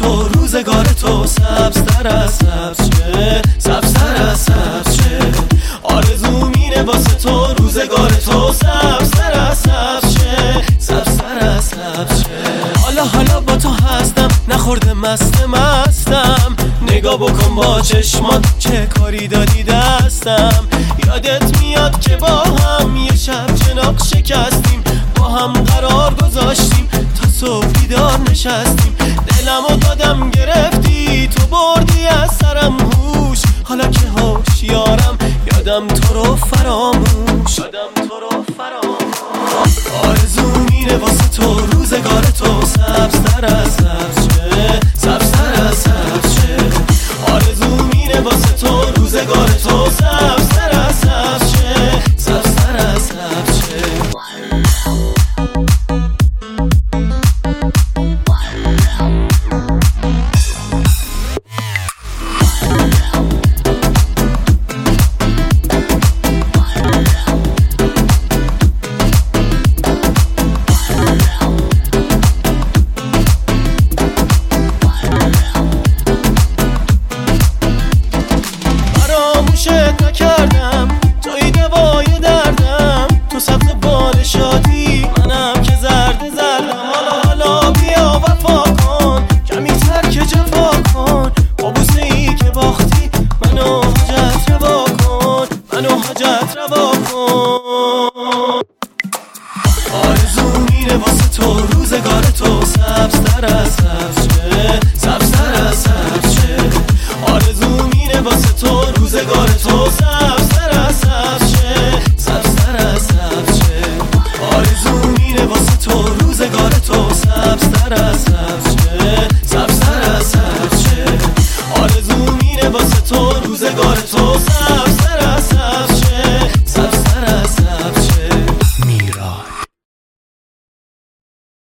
تو روزگار تو سبزتر از سبز شه، سبزتر از سبز شه. آرزو مینه واسه تو روزگار تو سبزتر از سبز شه، سبزتر از سبز شه. حالا با تو هستم نخورده مستم، نگاه بکن با چشمات چه کاری دادی دستم. یادت میاد که با هم یه شب چناق شکستیم، با هم قرار گذاشتیم تا صبح بیدار نشستیم. دلمو دادم گرفتی تو بردی از سرم هوش، حالا که هوشیارم یادم تو رو فراموش، یادم تو رو فراموش. آرزو مینه واسه تو روزگار تو سبزتر از سبز شه، سبزتر از سبز شه. آرزو مینه واسه تو روزگار تو سبزتر از سبز شه، سبزتر از سبز شه. فراموشت نکردم توی دوای دردم، تو سبز بال شادی منم که زردم. حالا بیا وفا کن کمی ترک جفا کن، با بوسه ای که باختی منو حاجت روا کن، منو حاجت روا کن. آرزو مینه واسه تو روزگار تو سبزتر از سبز شه، سبزتر از سبز شه. آرزو مینه واسه تو روزگار تو سبزتر از سبز شه، سبزتر از سبز شه. آرزو مینه واسه تو روزگار تو سبزتر از سبز شه، سبزتر از سبز شه. آرزو مینه واسه تو روزگار تو